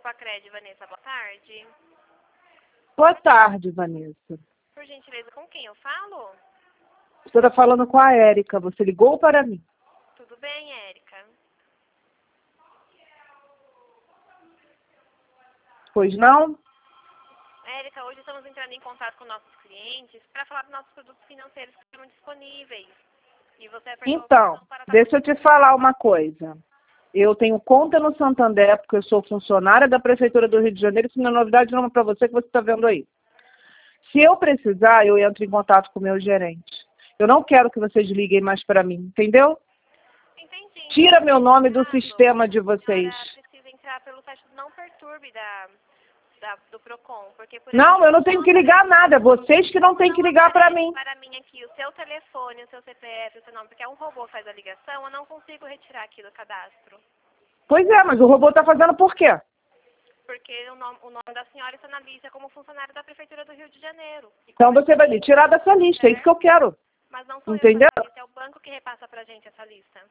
Facred, Vanessa, boa tarde. Boa tarde, Vanessa. Por gentileza, com quem eu falo? Você está falando com a Érica. Você ligou para mim. Tudo bem, Érica? Pois não? Érica, hoje estamos entrando em contato com nossos clientes para falar dos nossos produtos financeiros que estão disponíveis. E você apertou a Então, opção para deixa eu te falar uma coisa. Eu tenho conta no Santander, porque eu sou funcionária da Prefeitura do Rio de Janeiro. Isso não é novidade não para você, que você está vendo aí. Se eu precisar, eu entro em contato com o meu gerente. Eu não quero que vocês liguem mais para mim, entendeu? Entendi. Tira meu nome do sistema de vocês. A senhora precisa entrar pelo site do Não Perturbe do Procon, porque por Não, aqui eu não tenho que ligar nada. É vocês que não têm que ligar para mim. Para mim aqui, o seu telefone, o seu CPF, o seu nome, porque um robô faz a ligação, eu não consigo retirar aqui do cadastro. Pois é, mas o robô está fazendo por quê? Porque o nome da senhora está na lista como funcionária da Prefeitura do Rio de Janeiro. Então você vai me tirar dessa lista, é isso que eu quero. Mas não sou Entendeu? eu, essa lista, é o banco que repassa pra gente essa lista.